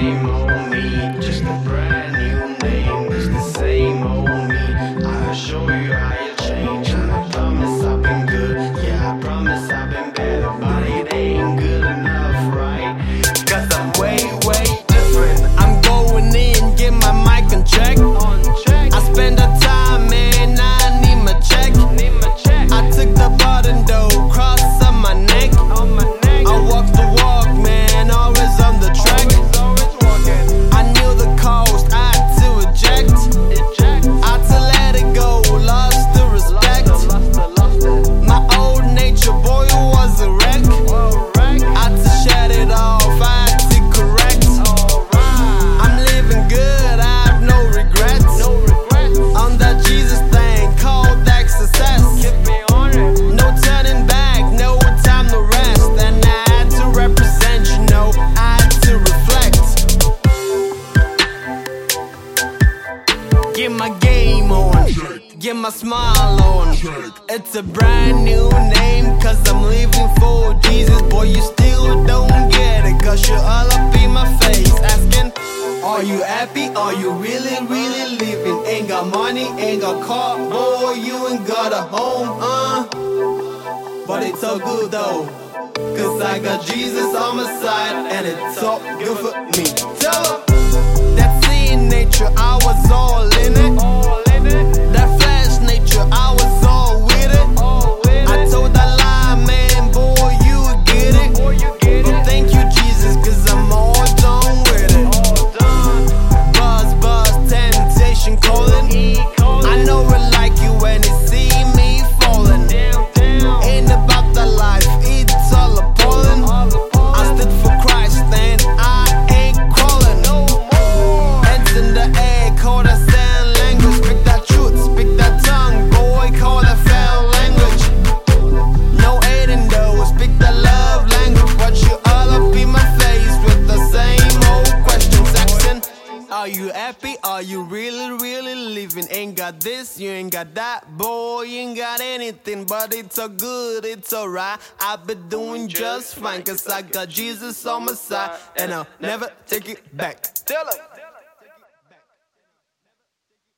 same old me, just a brand new name. It's the same old me. I'll show you how you change. And I promise I've been good. Yeah, I promise I've been better, but it ain't good enough, right? Cause I'm way, way different. I'm going in, get my mic on check. I spend the time, man, I need my check. I took the button though, cross on my neck. I walk the walk, man, always on the track. I knew the cost, I had to eject. I had to let it go, lost the respect. My old nature, boy, was a wreck. I had to shut it off, I had to correct. I'm living good, I have no regrets. On that Jesus thing, called that success. No turning back, no time to rest. And I had to represent, you know, I had to reflect. Get my game on, get my smile on. It's a brand new name, cause I'm living for Jesus. Boy, you still don't get it, cause you're all up in my face. Asking, are you happy? Are you really, really living? Ain't got money, ain't got car, boy, you ain't got a home, but it's all good though, cause I got Jesus on my side, and it's all good for me. Tell her, that sin nature, I was all in it. That flesh nature, I was all with it. I told that lie, man, boy, you would get it. But thank you, Jesus, cause I'm all done with it. Buzz, temptation calling. I know it like you when you see me falling. Ain't about the life, it's all appalling. I stood for Christ and I ain't crawling. Hands in the air, call that sand language. Speak that truth, speak that tongue, boy, call that foul language. No hating though, speak that love language. But you all up in my face with the same old questions asking, are you happy? Are you really, really living? Ain't got this, you ain't got that, boy, you ain't got anything. But it's all good, it's alright. I've been doing just fine, cause I got Jesus on my side, and I'll never take it back. Tell her.